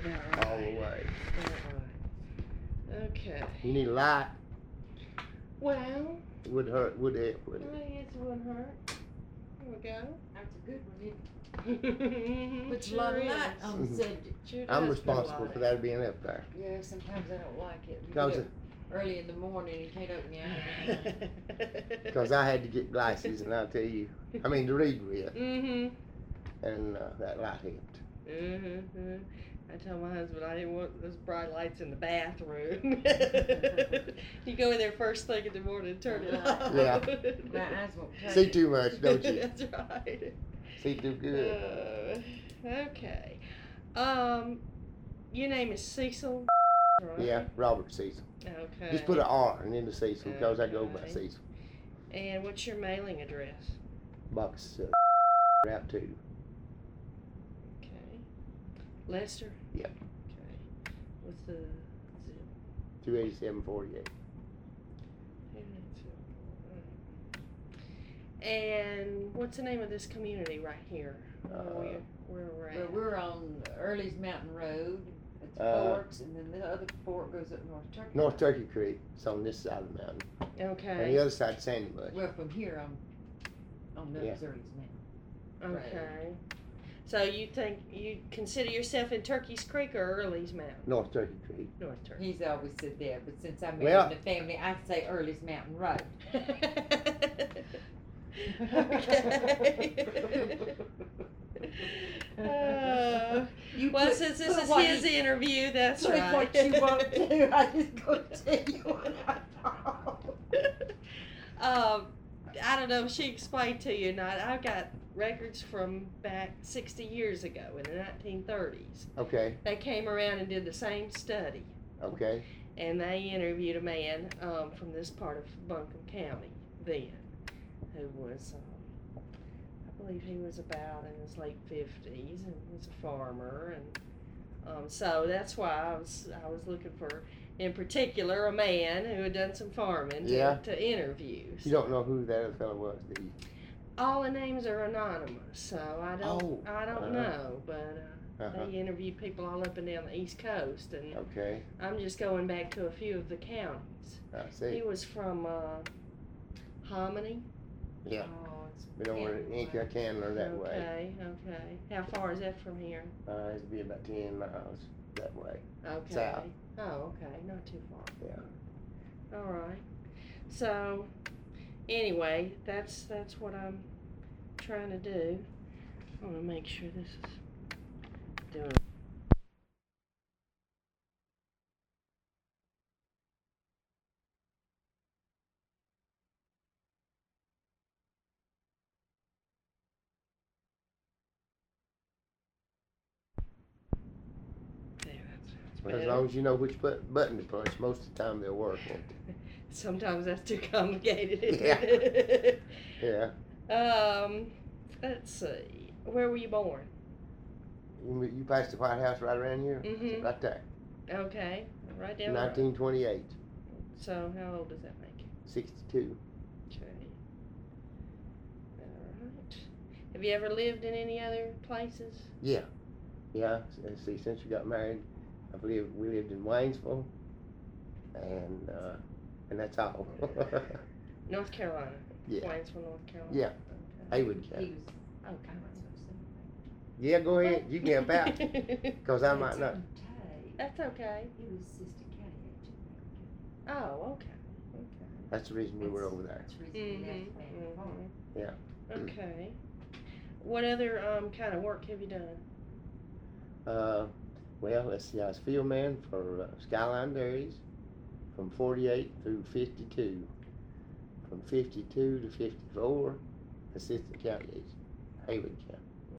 about right. all the way. About right. Okay. You need a light. Well. It wouldn't hurt, would it? Would it? I guess it wouldn't hurt. There we go. That's a good one, isn't it? Puts a lot of light on the subject. Sure I'm does responsible put a for lot that being up there. Yeah, sometimes I don't like it. You Cause get up early in the morning and you can't open your eyes. Because I had to get glasses, and I'll tell you, I mean to read with, Mm-hmm. and that light helped. Mm-hmm. I tell my husband I didn't want those bright lights in the bathroom. You go in there first thing in the morning and turn it off. Yeah. My eyes won't take See it. too much, don't you? That's right. See too good. Okay. Your name is Cecil, right? Yeah, Robert Cecil. Okay. Just put an R and into Cecil because I go by Okay. Cecil. And what's your mailing address? Box Route 2. Okay. Lester? Yep. Okay. What's the zip? 28748. And what's the name of this community right here? Where we're at? Well, we're on Early's Mountain Road. It's Forks, and then the other fork goes up North Turkey. North Turkey Creek. It's on this side of the mountain. Okay. On the other side, Sandy Bush. Well, from here on Yeah. Early's Mountain. Okay. So you consider yourself in Turkey's Creek or Early's Mountain? North Turkey Creek. North Turkey. He's always said that, but since I married Well- the family, I say Early's Mountain Road. Okay. You Well, put- since this put is what his you- interview, that's Put right. what you want to. I just go tell you what I thought. I don't know if she explained to you or not. I've got records from back 60 years ago in the 1930s. Okay. They came around and did the same study, Okay. and they interviewed a man from this part of Buncombe County then, who was, I believe he was about in his late 50s and was a farmer, and so that's why I was looking for, in particular, a man who had done some farming to interview. You don't know who that other fellow was, do you? All the names are anonymous, so I don't know, but they interviewed people all up and down the East Coast, and Okay. I'm just going back to a few of the counties. I see. He was from Hominy. Yeah. Oh, it's Been over to Inca, Candler that way. Okay. How far is that from here? It'd be about 10 miles that way. Okay. South. Oh, okay, not too far. Yeah. All right. So, anyway, that's what I'm trying to do. I want to make sure this is doing. There, that's Well, as better. long as you know which button to push, most of the time they'll work, won't they? Sometimes that's too complicated. Yeah. Let's see. Where were you born? You passed the White House right around here? Mhm. Right there. Okay, right down the road. 1928. So how old does that make you? 62. Okay. All right. Have you ever lived in any other places? Yeah. Yeah. See, since we got married, we lived in Waynesville, and that's all. North Carolina. Yeah. Waynesville, North Carolina. Yeah. Okay. Haywood He County. was. Okay. I'm not supposed to say Yeah, go ahead. You can help out, because I anything. might not. That's okay. He was assistant county agent. Oh, okay. Okay. That's the reason we were over there. That's the reason we left Manor Farm. Yeah. Okay. What other kind of work have you done? Well, let's see. I was field man for Skyline Dairies from 48 through 52. From 52 to 54, assistant county agent, Haywood County.